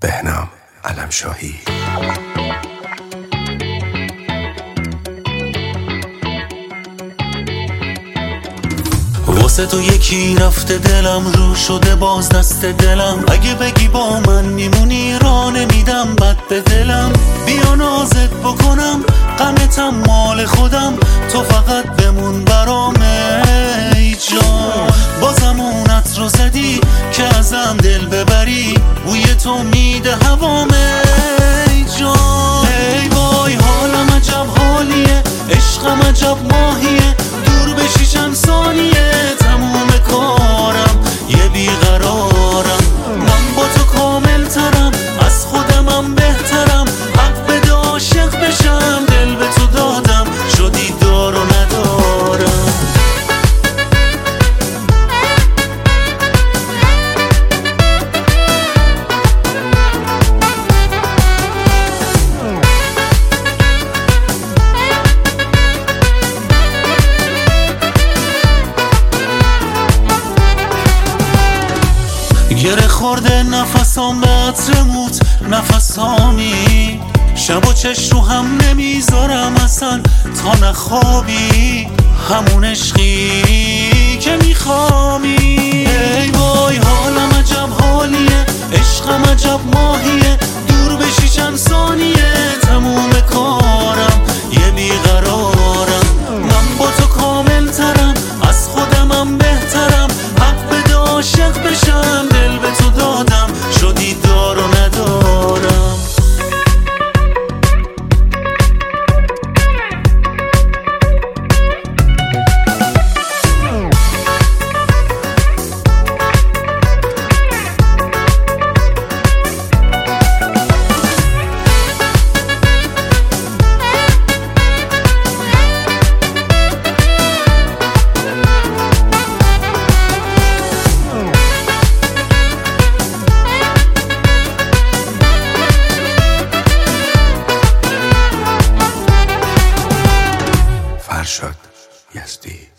بهنام علمشاهی. واسه تو یکی رفته دلم، رو شده باز دست دلم. اگه بگی با من میمونی را نمیدم بد به دلم. بیا نازت بکنم غمتم مال خودم، تو فقط بمون برام ای جان. بازم اون عطر رو زدی که ازم دل ببری، بوی تو میده هوام ای جان. ای وای حالم عجب حالیه، عشقم عجب ماهیه، دور بشی چند ثانیه تموم کارم یه بیقرارم. من با تو کامل ترم، از خودمم بهترم، حق بده عاشق بشم، دل به تو دادم شدی دار و ندارم. گره خورده نفسام به عطر موت نفسامی، شب و چش رو هم نمیذارم اصلا تا نخوابی، همون عشقی که میخوامی. ای وای حالم عجب حالیه، عشقم عجب ماهیه، دور بشی چند ثانیه تموم کارم یه بیقرارم. من با تو کامل ترم، از خودمم بهترم، حق بده عاشق بشم، دل به تو دادم شدی دار و ندارم. فرشاد یزدی.